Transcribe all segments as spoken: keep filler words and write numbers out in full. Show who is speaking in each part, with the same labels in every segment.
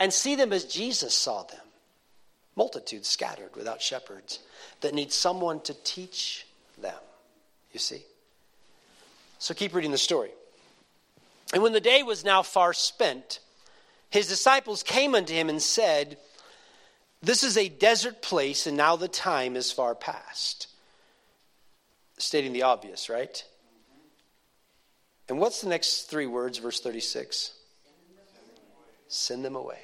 Speaker 1: and see them as Jesus saw them. Multitudes scattered without shepherds that need someone to teach them. You see? So keep reading the story. And when the day was now far spent, his disciples came unto him and said, this is a desert place, and now the time is far past. Stating the obvious, right? And what's the next three words, verse thirty-six? Send them away.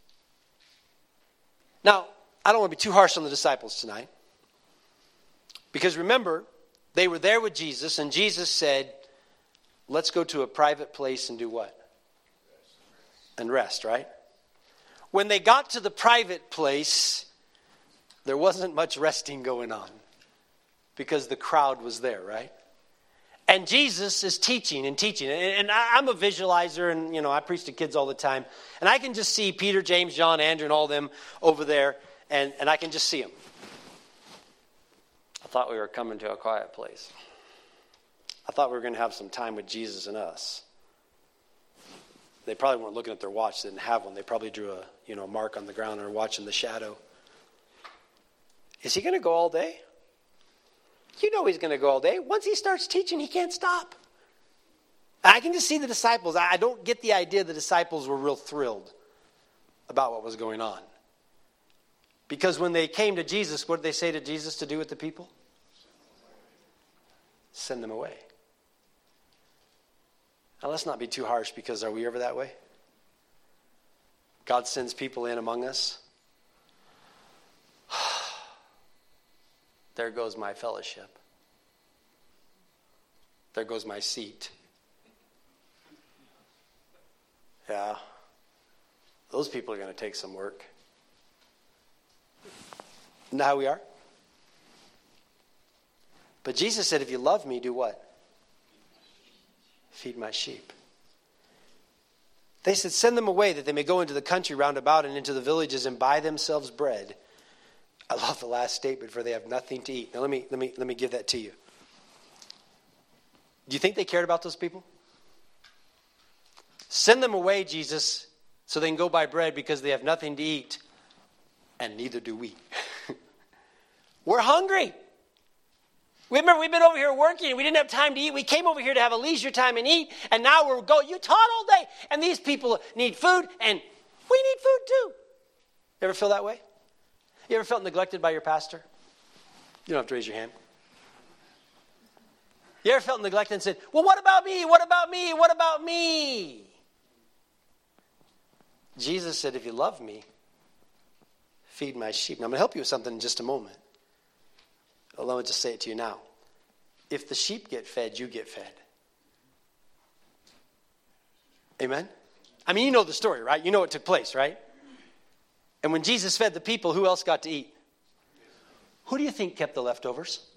Speaker 1: Now, I don't want to be too harsh on the disciples tonight. Because remember, they were there with Jesus, and Jesus said, let's go to a private place and do what? And rest, right? When they got to the private place, there wasn't much resting going on because the crowd was there, right? And Jesus is teaching and teaching. And I'm a visualizer, and, you know, I preach to kids all the time. And I can just see Peter, James, John, Andrew, and all them over there, and, and I can just see them. I thought we were coming to a quiet place. I thought we were going to have some time with Jesus and us. They probably weren't looking at their watch. They didn't have one. They probably drew a, you know, mark on the ground or watching the shadow. Is he going to go all day? You know he's going to go all day. Once he starts teaching, he can't stop. I can just see the disciples. I don't get the idea the disciples were real thrilled about what was going on. Because when they came to Jesus, what did they say to Jesus to do with the people? Send them away. Now, let's not be too harsh, because are we ever that way? God sends people in among us. There goes my fellowship. There goes my seat. Yeah. Those people are going to take some work. Isn't that how we are? But Jesus said, if you love me, do what? Feed my sheep. They said, send them away that they may go into the country round about and into the villages and buy themselves bread. I love the last statement, for they have nothing to eat. Now let me let me let me give that to you. Do you think they cared about those people? Send them away, Jesus, so they can go buy bread because they have nothing to eat. And neither do we. We're hungry. Remember, we've been over here working. We didn't have time to eat. We came over here to have a leisure time and eat. And now we're going, you taught all day. And these people need food. And we need food too. You ever feel that way? You ever felt neglected by your pastor? You don't have to raise your hand. You ever felt neglected and said, well, what about me? What about me? What about me? Jesus said, if you love me, feed my sheep. Now, I'm going to help you with something in just a moment. Let me just say it to you now. If the sheep get fed, you get fed. Amen? I mean, you know the story, right? You know what took place, right? And when Jesus fed the people, who else got to eat? Who do you think kept the leftovers?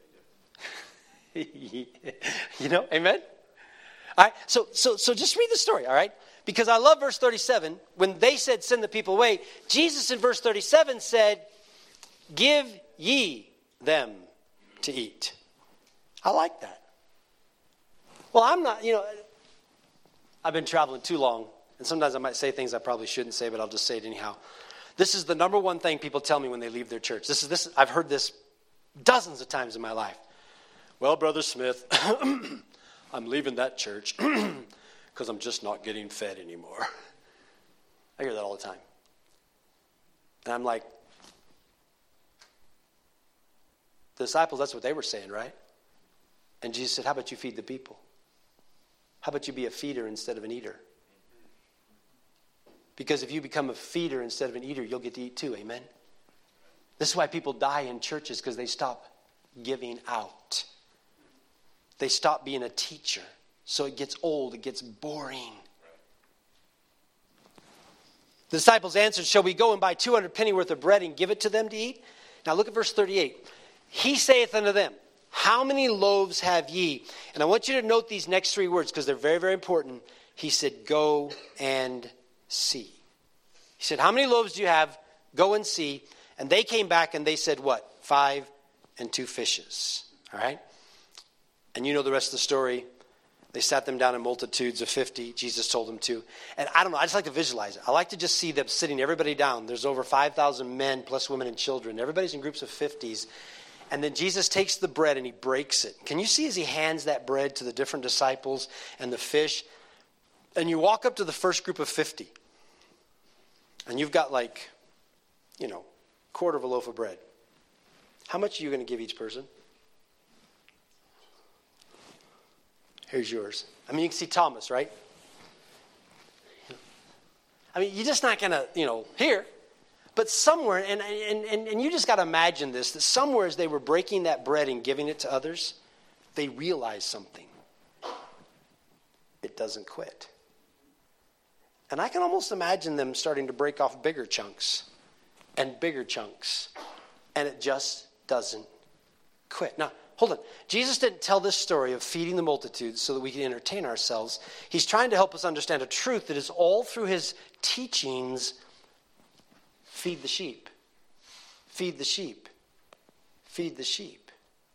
Speaker 1: You know, amen? All right, so, so, so just read the story, all right? Because I love verse thirty-seven. When they said, send the people away, Jesus in verse thirty-seven said, give ye them to eat. I like that. Well, I'm not, you know, I've been traveling too long, and sometimes I might say things I probably shouldn't say, but I'll just say it anyhow. This is the number one thing people tell me when they leave their church. This is this. I've heard this dozens of times in my life. Well, Brother Smith, I'm leaving that church because I'm just not getting fed anymore. I hear that all the time. And I'm like, the disciples, that's what they were saying, right? And Jesus said, how about you feed the people? How about you be a feeder instead of an eater? Because if you become a feeder instead of an eater, you'll get to eat too, amen? This is why people die in churches, because they stop giving out. They stop being a teacher. So it gets old, it gets boring. The disciples answered, shall we go and buy two hundred penny worth of bread and give it to them to eat? Now look at verse thirty-eight. He saith unto them, how many loaves have ye? And I want you to note these next three words, because they're very, very important. He said, go and see. He said, how many loaves do you have? Go and see. And they came back and they said what? Five and two fishes. All right? And you know the rest of the story. They sat them down in multitudes of fifty. Jesus told them to. And I don't know, I just like to visualize it. I like to just see them sitting everybody down. There's over five thousand men plus women and children. Everybody's in groups of fifties. And then Jesus takes the bread and he breaks it. Can you see as he hands that bread to the different disciples and the fish? And you walk up to the first group of fifty. And you've got like, you know, quarter of a loaf of bread. How much are you going to give each person? Here's yours. I mean, you can see Thomas, right? I mean, you're just not going to, you know, here. But somewhere, and, and, and, and you just got to imagine this, that somewhere as they were breaking that bread and giving it to others, they realized something. It doesn't quit. And I can almost imagine them starting to break off bigger chunks and bigger chunks. And it just doesn't quit. Now, hold on. Jesus didn't tell this story of feeding the multitudes so that we can entertain ourselves. He's trying to help us understand a truth that is all through his teachings. Feed the sheep. Feed the sheep. Feed the sheep.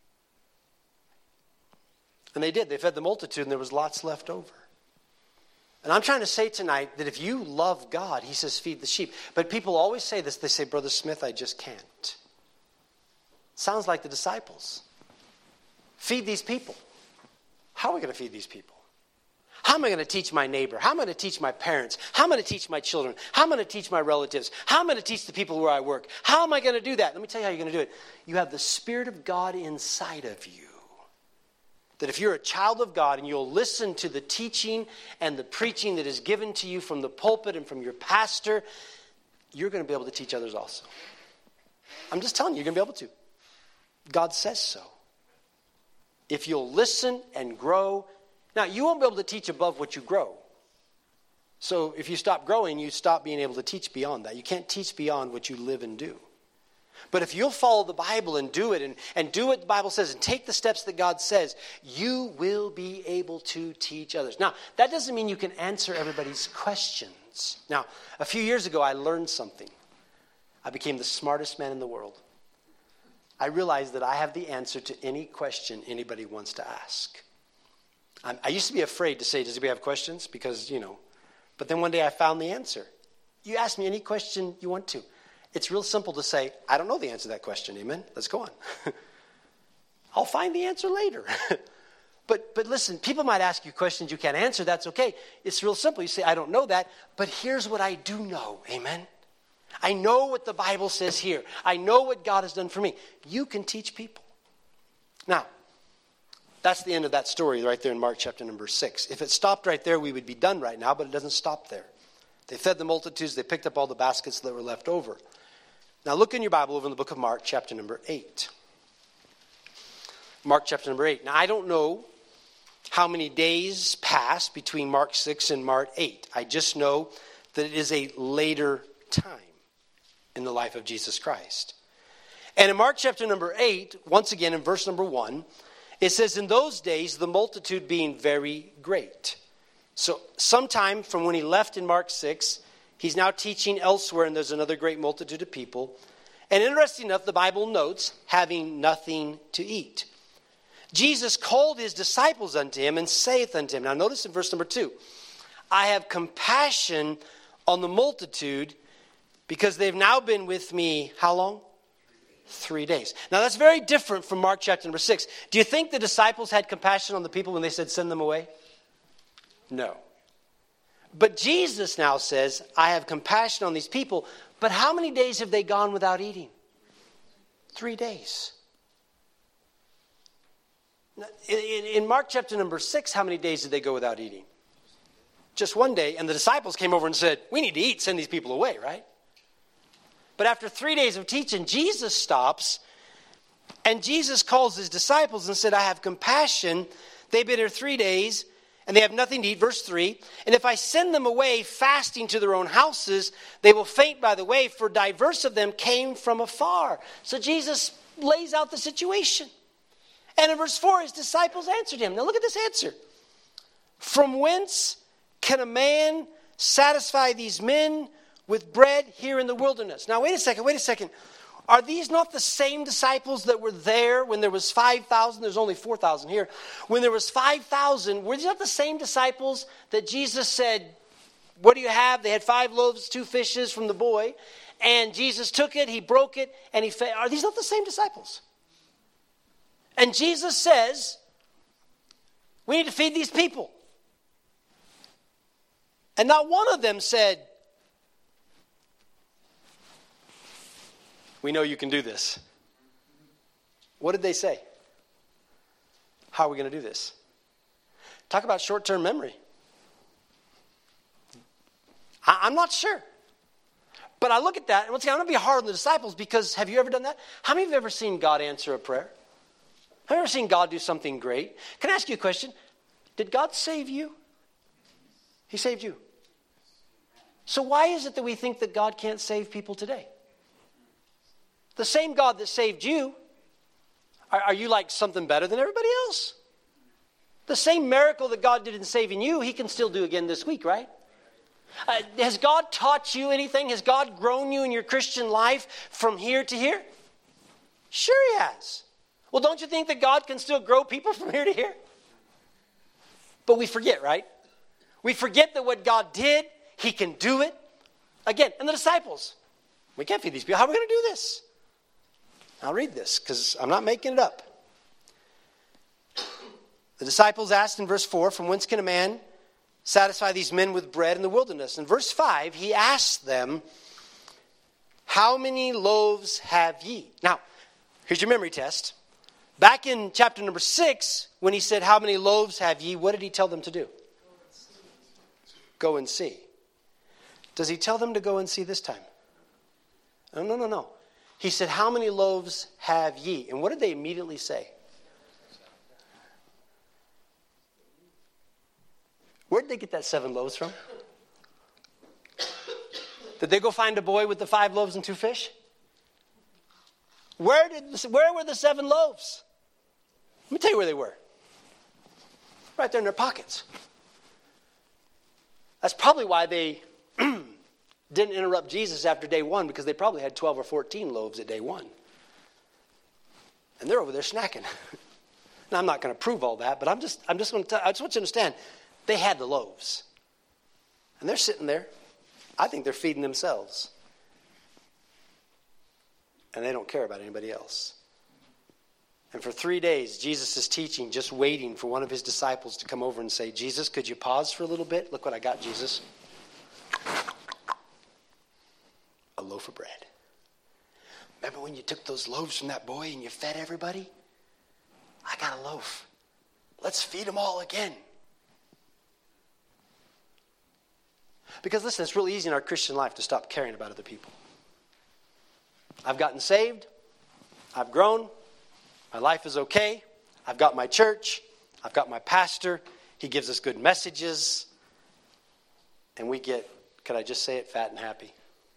Speaker 1: And they did. They fed the multitude and there was lots left over. And I'm trying to say tonight that if you love God, he says feed the sheep. But people always say this. They say, Brother Smith, I just can't. Sounds like the disciples. Feed these people. How are we going to feed these people? How am I going to teach my neighbor? How am I going to teach my parents? How am I going to teach my children? How am I going to teach my relatives? How am I going to teach the people where I work? How am I going to do that? Let me tell you how you're going to do it. You have the Spirit of God inside of you. That if you're a child of God and you'll listen to the teaching and the preaching that is given to you from the pulpit and from your pastor, you're going to be able to teach others also. I'm just telling you, you're going to be able to. God says so. If you'll listen and grow. Now, you won't be able to teach above what you grow. So if you stop growing, you stop being able to teach beyond that. You can't teach beyond what you live and do. But if you'll follow the Bible and do it and, and do what the Bible says and take the steps that God says, you will be able to teach others. Now, that doesn't mean you can answer everybody's questions. Now, a few years ago, I learned something. I became the smartest man in the world. I realized that I have the answer to any question anybody wants to ask. I, I used to be afraid to say, does anybody have questions? Because, you know, but then one day I found the answer. You ask me any question you want to. It's real simple to say, I don't know the answer to that question, amen? Let's go on. I'll find the answer later. but but listen, people might ask you questions you can't answer. That's okay. It's real simple. You say, I don't know that, but here's what I do know, amen? I know what the Bible says here. I know what God has done for me. You can teach people. Now, that's the end of that story right there in Mark chapter number six. If it stopped right there, we would be done right now, but it doesn't stop there. They fed the multitudes. They picked up all the baskets that were left over. Now look in your Bible over in the book of Mark chapter number eight. Mark chapter number eight. Now I don't know how many days passed between Mark six and Mark eight. I just know that it is a later time in the life of Jesus Christ. And in Mark chapter number eight, once again in verse number one, it says, in those days, the multitude being very great. So sometime from when he left in Mark six, he's now teaching elsewhere, and there's another great multitude of people. And interesting enough, the Bible notes, having nothing to eat. Jesus called his disciples unto him and saith unto him. Now notice in verse number two, I have compassion on the multitude because they've now been with me, how long? Three days. Now that's very different from Mark chapter number six. Do you think the disciples had compassion on the people when they said send them away? No. But Jesus now says, I have compassion on these people. But how many days have they gone without eating? Three days. In, in, in Mark chapter number six, how many days did they go without eating? Just one day. And the disciples came over and said, we need to eat, send these people away, right? But after three days of teaching, Jesus stops. And Jesus calls his disciples and said, I have compassion. They've been here three days. And they have nothing to eat, verse three. And if I send them away fasting to their own houses, they will faint by the way, for diverse of them came from afar. So Jesus lays out the situation. And in verse four, his disciples answered him. Now look at this answer. From whence can a man satisfy these men with bread here in the wilderness? Now wait a second, wait a second. Are these not the same disciples that were there when there was five thousand? There's only four thousand here. When there was five thousand, were these not the same disciples that Jesus said, what do you have? They had five loaves, two fishes from the boy. And Jesus took it, he broke it, and he fed. Are these not the same disciples? And Jesus says, we need to feed these people. And not one of them said, we know you can do this. What did they say? How are we going to do this? Talk about short-term memory. I, I'm not sure. But I look at that, and once again, I'm going to be hard on the disciples because have you ever done that? How many of you have ever seen God answer a prayer? Have you ever seen God do something great? Can I ask you a question? Did God save you? He saved you. So why is it that we think that God can't save people today? The same God that saved you, are, are you like something better than everybody else? The same miracle that God did in saving you, he can still do again this week, right? Uh, has God taught you anything? Has God grown you in your Christian life from here to here? Sure he has. Well, don't you think that God can still grow people from here to here? But we forget, right? We forget that what God did, he can do it. Again, and the disciples. We can't feed these people. How are we going to do this? I'll read this because I'm not making it up. The disciples asked in verse four, from whence can a man satisfy these men with bread in the wilderness? In verse five, he asked them, how many loaves have ye? Now, here's your memory test. Back in chapter number six, when he said, how many loaves have ye? What did he tell them to do? Go and see. Does he tell them to go and see this time? No, no, no, no. He said, how many loaves have ye? And what did they immediately say? Where did they get that seven loaves from? Did they go find a boy with the five loaves and two fish? Where did where were the seven loaves? Let me tell you where they were. Right there in their pockets. That's probably why they didn't interrupt Jesus after day one, because they probably had twelve or fourteen loaves at day one. And they're over there snacking. Now, I'm not going to prove all that, but I'm just I'm just going to tell, I just want you to understand. They had the loaves. And they're sitting there. I think they're feeding themselves. And they don't care about anybody else. And for three days, Jesus is teaching, just waiting for one of his disciples to come over and say, Jesus, could you pause for a little bit? Look what I got, Jesus. A loaf of bread. Remember when you took those loaves from that boy and you fed everybody? I got a loaf. Let's feed them all again. Because listen, it's really easy in our Christian life to stop caring about other people. I've gotten saved. I've grown. My life is okay. I've got my church. I've got my pastor. He gives us good messages. And we get, could I just say it, fat and happy.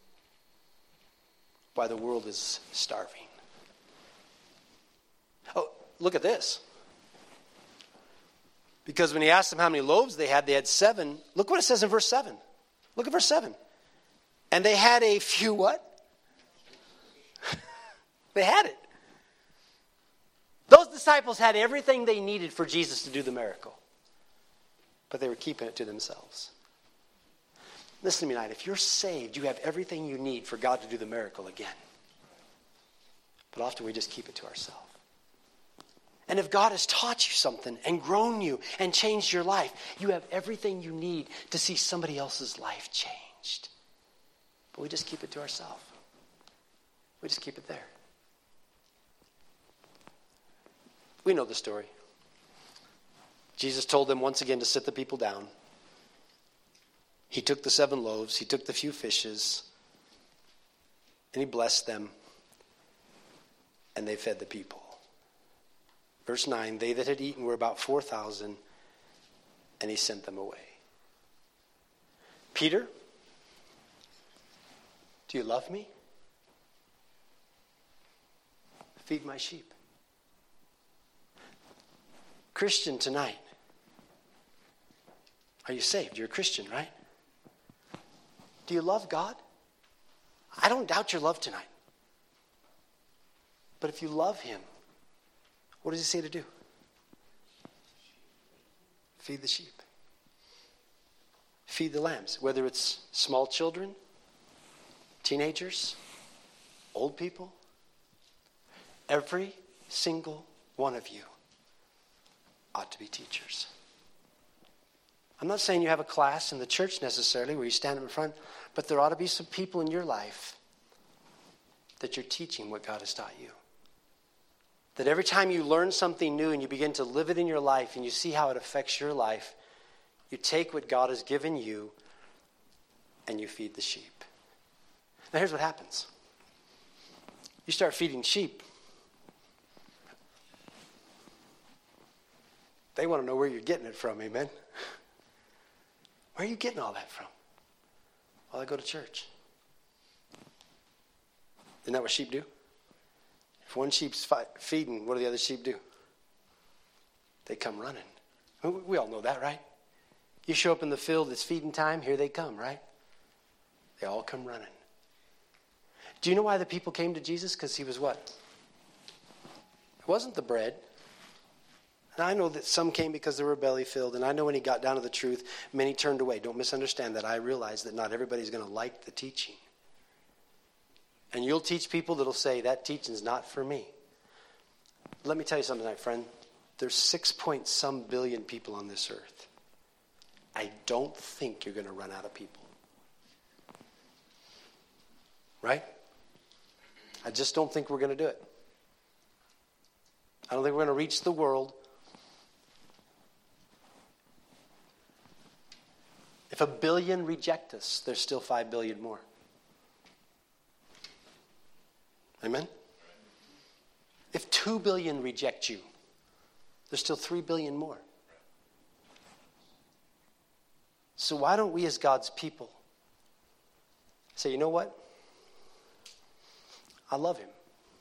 Speaker 1: Why the world is starving. Oh, look at this. Because when he asked them how many loaves they had, they had seven. Look what it says in verse seven. Look at verse seven. And they had a few what? They had it. Those disciples had everything they needed for Jesus to do the miracle. But they were keeping it to themselves. Listen to me tonight. If you're saved, you have everything you need for God to do the miracle again. But often we just keep it to ourselves. And if God has taught you something and grown you and changed your life, you have everything you need to see somebody else's life changed. But we just keep it to ourselves. We just keep it there. We know the story. Jesus told them once again to sit the people down. He took the seven loaves, he took the few fishes, and he blessed them, and they fed the people. Verse nine, they that had eaten were about four thousand, and he sent them away. Peter, do you love me? Feed my sheep. Christian tonight, are you saved? You're a Christian, right? Do you love God? I don't doubt your love tonight. But if you love him, what does he say to do? Feed the sheep. Feed the lambs. Whether it's small children, teenagers, old people, every single one of you ought to be teachers. I'm not saying you have a class in the church necessarily where you stand up in front, but there ought to be some people in your life that you're teaching what God has taught you. That every time you learn something new and you begin to live it in your life and you see how it affects your life, you take what God has given you and you feed the sheep. Now here's what happens. You start feeding sheep. They want to know where you're getting it from, amen? Where are you getting all that from? Well, I go to church. Isn't that what sheep do? If one sheep's fi- feeding, what do the other sheep do? They come running. We, we all know that, right? You show up in the field, it's feeding time, here they come, right? They all come running. Do you know why the people came to Jesus? Because he was what? It wasn't the bread. And I know that some came because they were belly filled. And I know when he got down to the truth, many turned away. Don't misunderstand that. I realize that not everybody's going to like the teaching. And you'll teach people that'll say, that teaching's not for me. Let me tell you something tonight, friend. There's six point some billion people on this earth. I don't think you're going to run out of people. Right? I just don't think we're going to do it. I don't think we're going to reach the world. If a billion reject us, there's still five billion more. Amen? If two billion reject you, there's still three billion more. So why don't we as God's people say, you know what? I love him.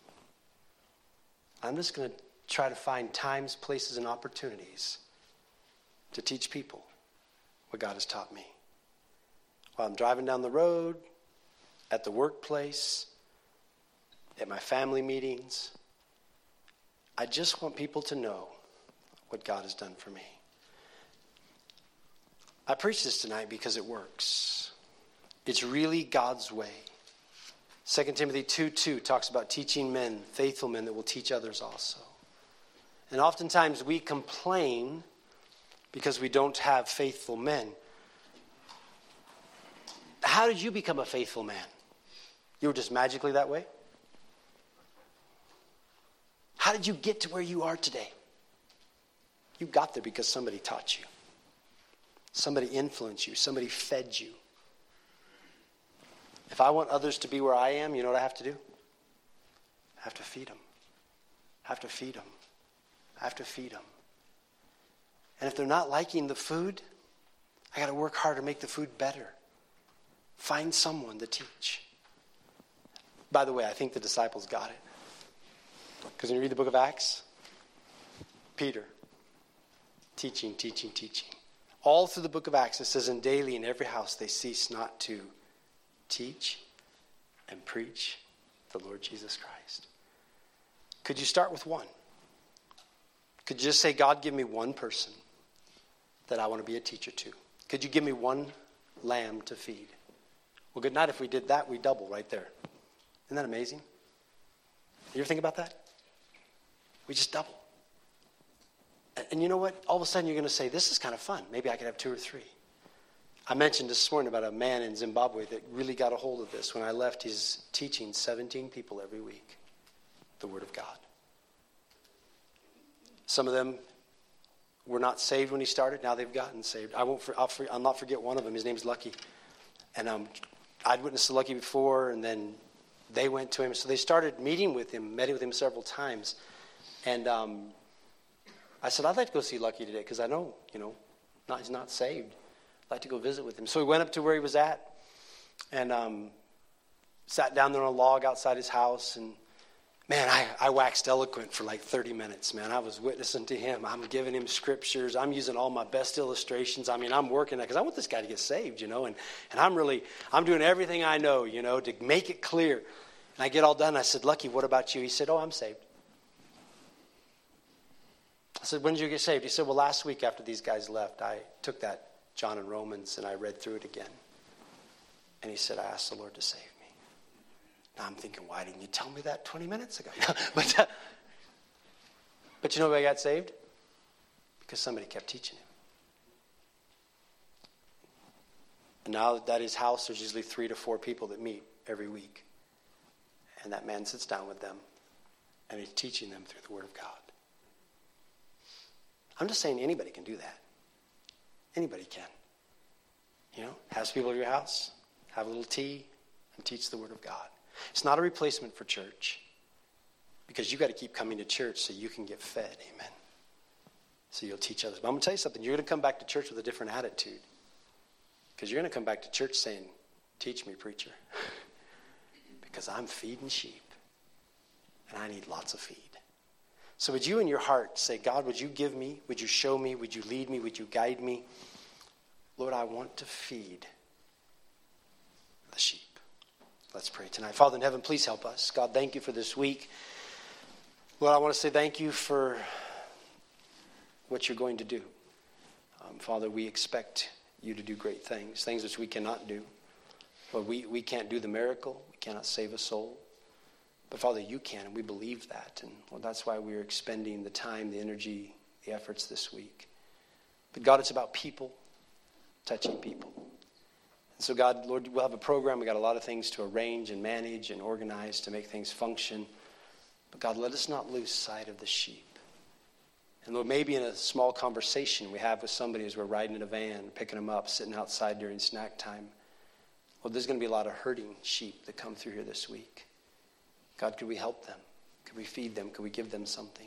Speaker 1: I'm just going to try to find times, places, and opportunities to teach people what God has taught me. While I'm driving down the road, at the workplace, at my family meetings, I just want people to know what God has done for me. I preach this tonight because it works. It's really God's way. Second Timothy two two talks about teaching men, faithful men that will teach others also. And oftentimes we complain because we don't have faithful men. How did you become a faithful man? You were just magically that way? How did you get to where you are today? You got there because somebody taught you. Somebody influenced you. Somebody fed you. If I want others to be where I am, you know what I have to do? I have to feed them. I have to feed them. I have to feed them. And if they're not liking the food, I got to work hard to make the food better. Find someone to teach. By the way, I think the disciples got it. Because when you read the book of Acts, Peter, teaching, teaching, teaching. All through the book of Acts, it says, and daily in every house they cease not to teach and preach the Lord Jesus Christ. Could you start with one? Could you just say, God, give me one person that I want to be a teacher to? Could you give me one lamb to feed? Well, good night. If we did that, we double right there. Isn't that amazing? You ever think about that? We just double. And, and you know what? All of a sudden you're going to say, this is kind of fun. Maybe I could have two or three. I mentioned this morning about a man in Zimbabwe that really got a hold of this. When I left, he's teaching seventeen people every week the Word of God. Some of them were not saved when he started. Now they've gotten saved. I won't. For, I'll, for, I'll not forget one of them. His name's Lucky. And um, I'd witnessed to Lucky before, and then they went to him. So they started meeting with him, met with him several times. And um, I said, I'd like to go see Lucky today because I know, you know, not, he's not saved. I'd like to go visit with him. So we went up to where he was at and um, sat down there on a log outside his house. And, man, I, I waxed eloquent for like thirty minutes, man. I was witnessing to him. I'm giving him scriptures. I'm using all my best illustrations. I mean, I'm working that because I want this guy to get saved, you know. And, and I'm really, I'm doing everything I know, you know, to make it clear. And I get all done. I said, Lucky, what about you? He said, oh, I'm saved. I said, when did you get saved? He said, well, last week after these guys left, I took that John and Romans and I read through it again. And he said, I asked the Lord to save me. Now I'm thinking, why didn't you tell me that twenty minutes ago? but, uh, but you know why I got saved? Because somebody kept teaching him. And now at his house, there's usually three to four people that meet every week. And that man sits down with them and he's teaching them through the Word of God. I'm just saying anybody can do that. Anybody can. You know, have people at your house, have a little tea, and teach the Word of God. It's not a replacement for church, because you got to keep coming to church so you can get fed. Amen. So you'll teach others. But I'm going to tell you something. You're going to come back to church with a different attitude, because you're going to come back to church saying, teach me, preacher, because I'm feeding sheep, and I need lots of feed. So would you in your heart say, God, would you give me, would you show me, would you lead me, would you guide me? Lord, I want to feed the sheep. Let's pray tonight. Father in heaven, please help us. God, thank you for this week. Lord, I want to say thank you for what you're going to do. Um, Father, we expect you to do great things, things which we cannot do. Lord, we, we can't do the miracle. We cannot save a soul. But Father, you can, and we believe that. And Lord, that's why we're expending the time, the energy, the efforts this week. But God, it's about people, touching people. And so God, Lord, we'll have a program. We got a lot of things to arrange and manage and organize to make things function. But God, let us not lose sight of the sheep. And Lord, maybe in a small conversation we have with somebody as we're riding in a van, picking them up, sitting outside during snack time. Lord, there's going to be a lot of hurting sheep that come through here this week. God, could we help them? Could we feed them? Could we give them something?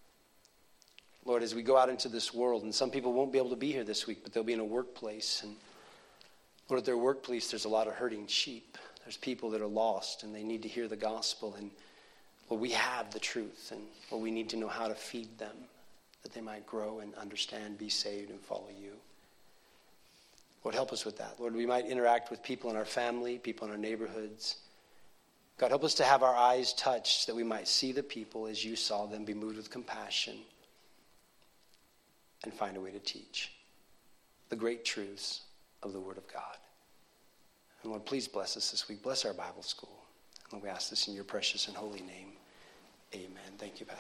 Speaker 1: Lord, as we go out into this world, and some people won't be able to be here this week, but they'll be in a workplace. And Lord, at their workplace, there's a lot of hurting sheep. There's people that are lost, and they need to hear the gospel. And Lord, we have the truth, and Lord, we need to know how to feed them, that they might grow and understand, be saved, and follow you. Lord, help us with that. Lord, we might interact with people in our family, people in our neighborhoods. God, help us to have our eyes touched that we might see the people as you saw them, be moved with compassion, and find a way to teach the great truths of the Word of God. And Lord, please bless us this week. Bless our Bible school. And Lord, we ask this in your precious and holy name. Amen. Thank you, Pastor.